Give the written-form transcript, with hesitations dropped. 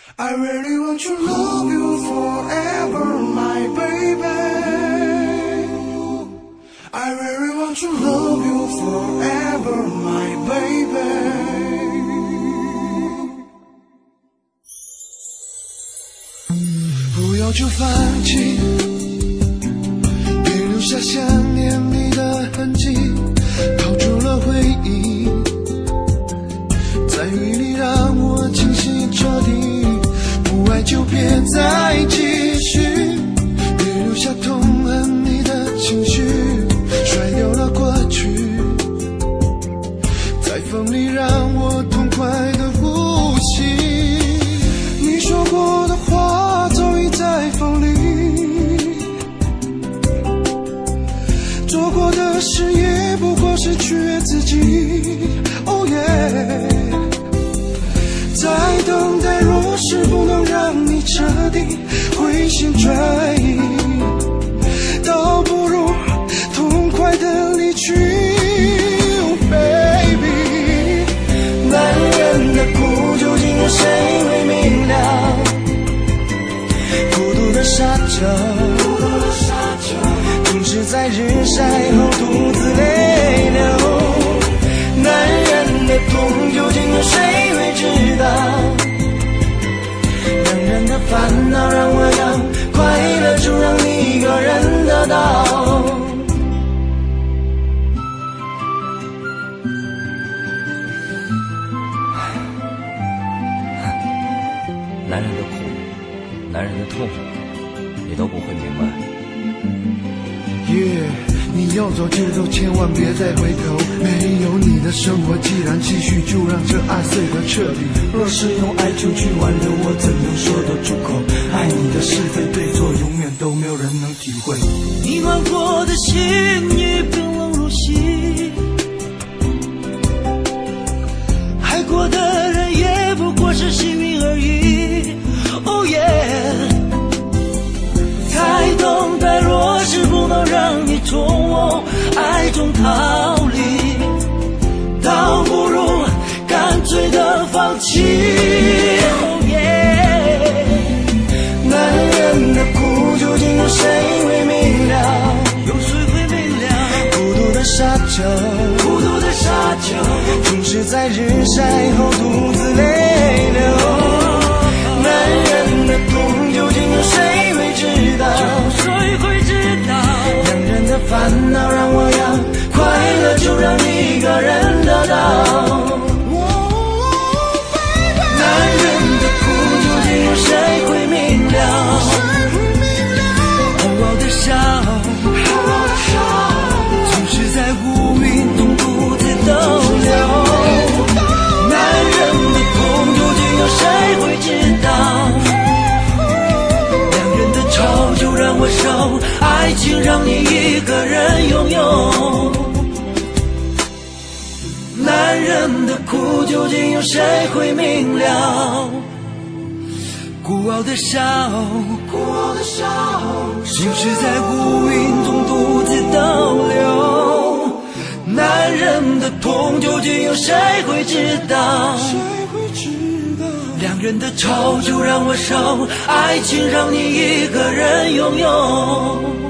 I really want to love you forever, my baby. I really want to love you forever, my baby. 不要就放弃，别留下想念你的痕迹，逃出了回忆，在雨里让我清晰彻底。不爱就别再继续，别留下痛恨你的情绪，甩掉了过去，在风里让我痛快的呼吸。你说过的话早已在风里，做过的事也不过是取悦自己。Oh yeah， 在等待若是不能让你彻底回心转意，倒不如痛快的离去。Oh baby， 男人的苦究竟有谁会明了？孤独的沙丘，总是在日晒后独自泪流。男人的痛究竟有谁会知道？两人的烦恼让我要快乐，就让你一个人得到。 男人的苦，男人的痛，你都不会明白。 你要走就走，千万别再回头。没有你的生活，既然继续，就让这爱碎得彻底。若是用爱情去挽留，我怎能说得出口？爱你的是非对错，永远都没有人能体会。 你换过的心已冰冷如昔，爱过的人也不过是幸运而已。Oh yeah， 才懂得若是不能让你从爱中逃离，倒不如干脆的放弃。Oh yeah， 男人的苦究竟有谁会明了？有谁会明了？孤独的沙丘，孤独的沙丘，总是在日晒后独自泪流。男人的痛究竟有谁会知道？谁会知道？两人的烦恼让我要快乐，就让你一个人得到。男人的苦究竟有谁会明了？厚厚的笑，总是在乌云中独自逗留。男人的痛究竟有谁会知道？两人的愁就让我受，爱情让你一个人拥有。男人的苦究竟有谁会明了？孤傲的笑，总是在乌云中独自逗留。男人的痛究竟有谁会知道？两人的愁就让我受，爱情让你一个人拥有。